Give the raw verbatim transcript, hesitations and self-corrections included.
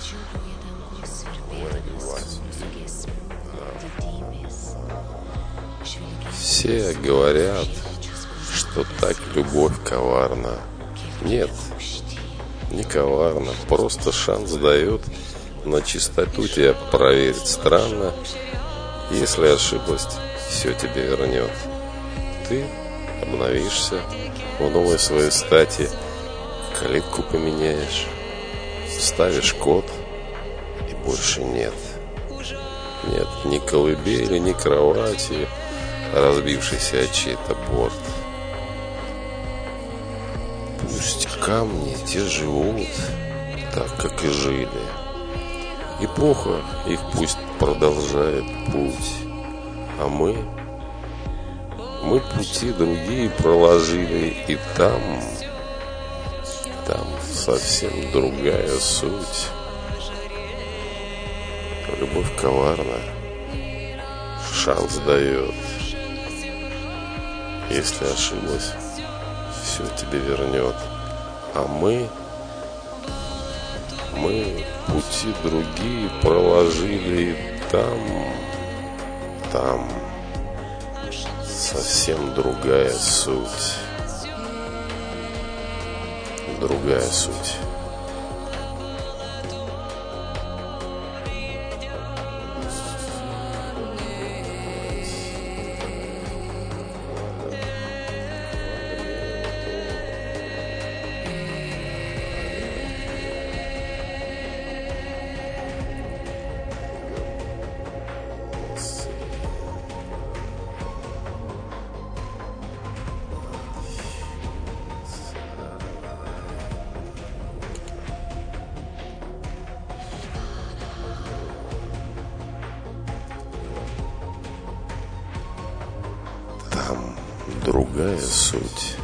Все говорят, что так любовь коварна. Нет, не коварна, просто шанс дает на чистоту тебя проверить. Странно, если ошиблась, все тебе вернет. Ты обновишься в новой своей стати, калитку поменяешь, вставишь код, и больше нет. Нет ни колыбели, ни кровати, разбившийся от чей-то борт. Пусть камни те живут так, как и жили. Эпоха их пусть продолжает путь, а мы, мы пути другие проложили, и там, там совсем другая суть. Любовь коварна, шанс дает. Если ошиблась, все тебе вернет. А мы, мы пути другие проложили, и там, там совсем другая суть. Другая суть. Там другая суть.